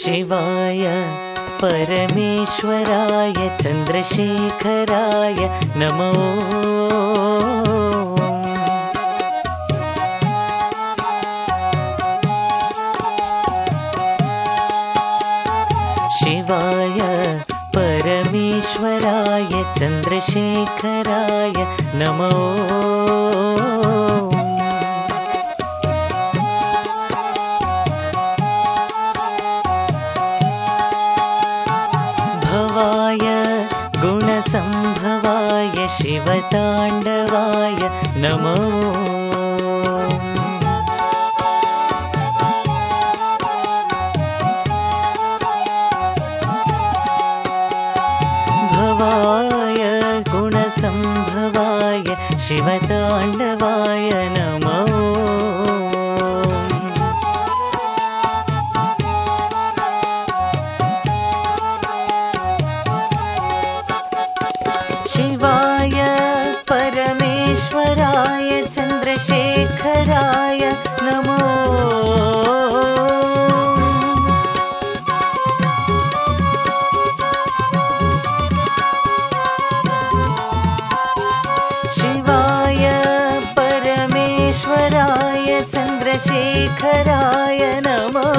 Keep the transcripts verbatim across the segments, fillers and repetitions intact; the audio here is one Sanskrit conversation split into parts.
शिवाय परमेश्वराय चन्द्रशेखराय नमो। शिवाय परमेश्वराय चन्द्रशेखराय नमो। भवाय गुणसम्भवाय शिवताण्डवाय नमो। भवाय गुणसम्भवाय शिवताण्डवाय नमो। शिवाय परमेश्वराय चन्द्रशेखराय नमो। शिवाय परमेश्वराय चन्द्रशेखराय नमो।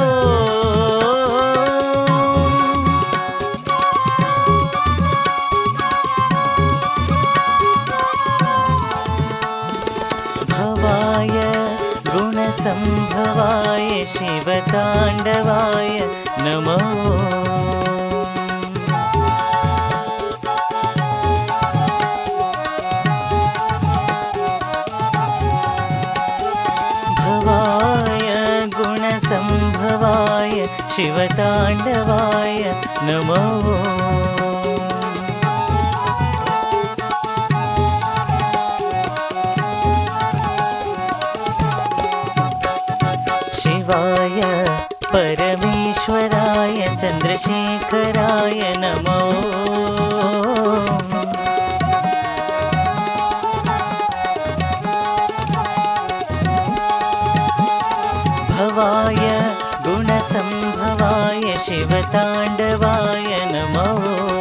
भवाय गुणसम्भवाय शिवताण्डवाय नमो। भवाय गुणसम्भवाय शिवताण्डवाय नमो। शिवाय परमेश्वराय चन्द्रशेखराय नमो। भवाय गुणसम्भवाय शिवताण्डवाय नमो।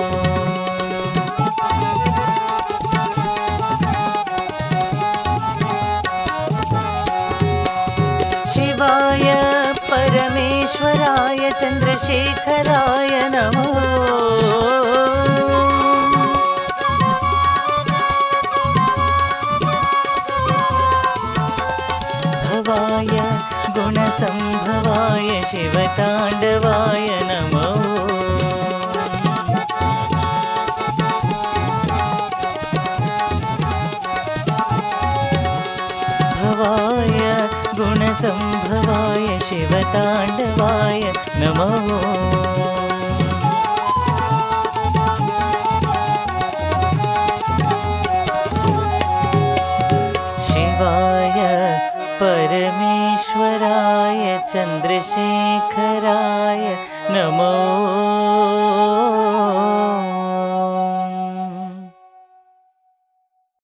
शिवाय परमेश्वराय चन्द्रशेखराय नमो। भवाय गुणसम्भवाय शिवताण्डवाय नमो। भवाय गुणसम्भवाय शिवताण्डवाय नमो। शिवाय परमेश्वराय चन्द्रशेखराय नमो।